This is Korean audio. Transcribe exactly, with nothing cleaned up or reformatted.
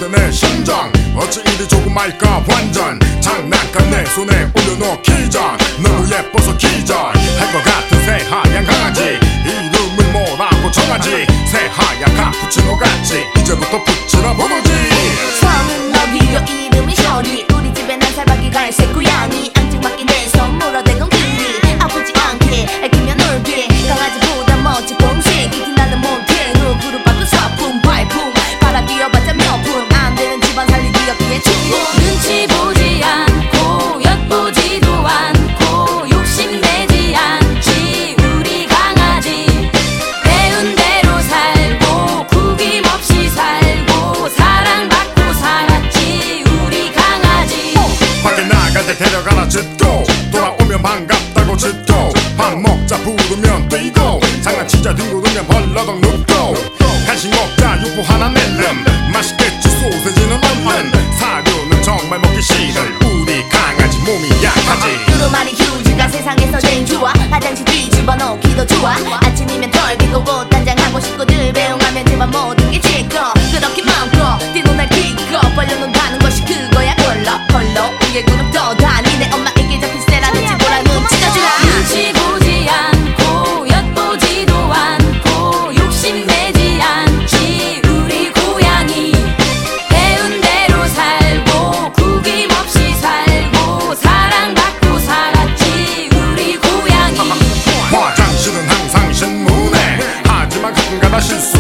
어째 내 심장 어찌 이리 조그마할까 완전 장난감 내 손에 올려놓기 전 너무 예뻐서 기절 할 것 같은 새하얀 강아지 이름을 뭐라고 정하지 새하얀 카푸치노 같이 이제부터 붙이나 보노지 성은 너비요 이름이 쇼리 우리 집엔 한 살밖에 갈색 고양이 앙증맞게 내 손 물어대건 길이 아프지 않게 애기면 놀게 강아지보다 멋진 공식 이티 나는 못해 누구를 봐도 서품 발품 바라 뛰어봤자 몇 분 안 되는 집안 살리기 없기에 충분 눈치 보지 않고 엿보지도 않고 욕심내지 않지 우리 강아지 배운 대로 살고 구김없이 살고 사랑받고 살았지 우리 강아지 밖에 나갈 때 데려가라 짖고 돌아오면 반갑다고 짖고 밥 먹자 부르면 뛰고 장난치자 뒹구르면 벌러덩 눕고 간식 먹자 육포 하나 낼름 맛있겠지 소세지는 얼른 사료는 정말 먹기 싫어 우리 강아지 몸이 약하지 두루마리 휴지가 세상에서 제일 좋아 화장실 뒤집어 놓기도 좋아 아침이면 털기고 옷 단장하고 식구들 배웅하면 집안 모든 게 제거 그렇게 많고 뛰노날 기껏 벌려놓는다는 것이 그거야 헐렁 헐렁 우개구름 떠다니네 엄마에게 잡힌 세라든지 보라 눈치가 주라 눈치 보지 않고 엿보지도 않고 욕심내지 않지 우리 고양이 배운 대로 살고 구김없이 살고 사랑받고 살았지 우리 고양이 화장실은 항상 신문에 하지만 가끔가다 실수